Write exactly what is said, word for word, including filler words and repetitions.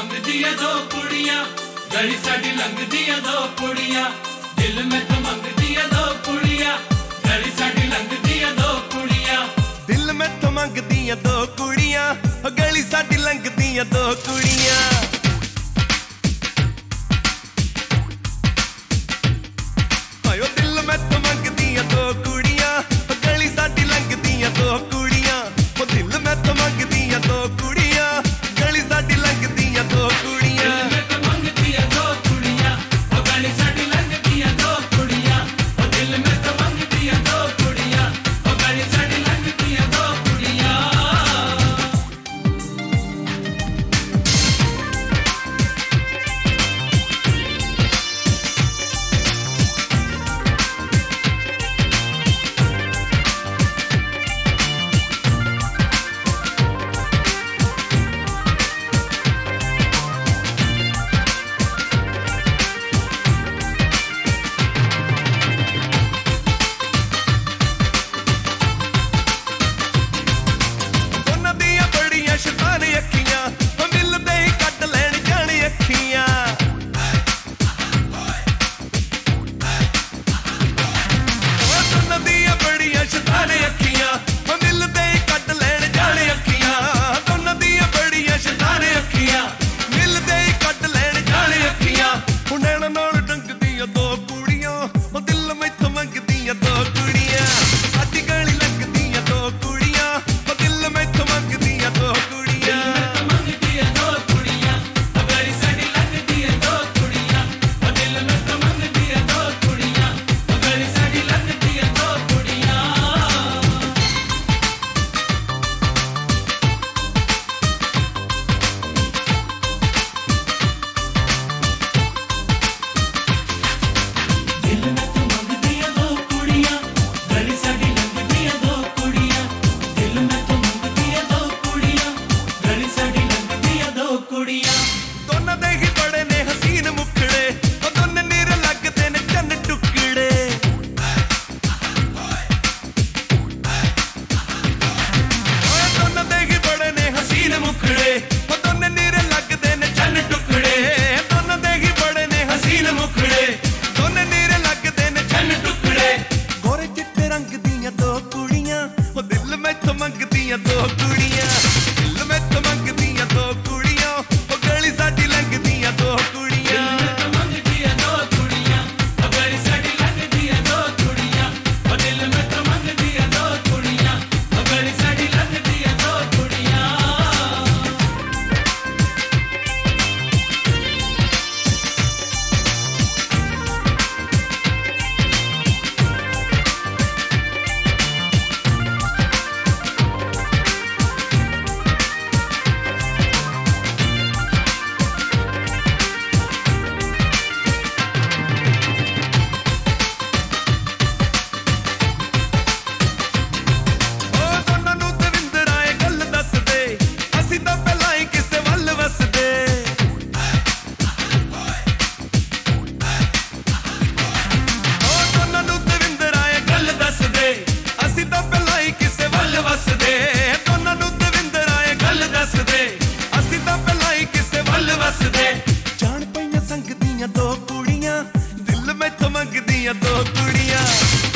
मंगदियां दो कुड़ियां, गली साडी लंघदियां दो कुड़ियां, दिल में तो मंगदियां दो कुड़ियां, गली साडी लंघदियां दो कुड़ियां, दिल में तो मंगदियां दो कुड़ियां, गली साडी लंघदियां दो कुड़ियां। हायो दिल में तो मंगदियां दो कुड़ियां, गली साडी लंघदियां दो कुड़ियां, ओ दिल में तो मंगदियां दो कुड़ियां, गली साडी लंघदियां दो कुड़ियां। दिल में तो मंगदियां दो कुड़ियां, ओ गली साडी लंघदियां दो कुड़ियां, ओ दिल में तो मंगदियां दो कुड़ियां, ओ गली साडी लंघदियां दो कुड़ियां। शैतान अखियां मिलदे ही कट लैन जाने अखियां, दोनों दियां बड़ियां शैतान अखियां मिलदे ही कट लैन जाने अखियां, दोनों दियां बड़ियां शैतान अखियां मिलदे ही कट लैन जाने अखियां। नैना नाल डंगदियां दो कुड़ियां, दिल मैथों मंगदियां दो कुड़ियां, साडी गली लंघदियां दो कुड़ियां, दिल मैथों मंगदियां दो कुड़ियां। दोनों दे ही बड़े ने हसीन मुखड़े, दोनों नीरे लगदे ने चन्न टुकड़े, दोनों दे ही बड़े ने हसीन मुखड़े, दोनों नीरे लगदे ने चन्न टुकड़े, दोनों दे ही बड़े ने हसीन मुखड़े, दोनों नीरे लगदे ने चन्न टुकड़े। गोरे चिट्टे रंग दियां दो कुड़ियां, दिल मैथों मंगदियां दो कुड़ियां, दिल मैथों मंगदियां दो कुड़ियां, गली साडी लंघदियां दो कुड़ियां। जान पईयां संग दियां दो कुड़ियां, दिल मैथों मंगदियां दो कुड़ियां।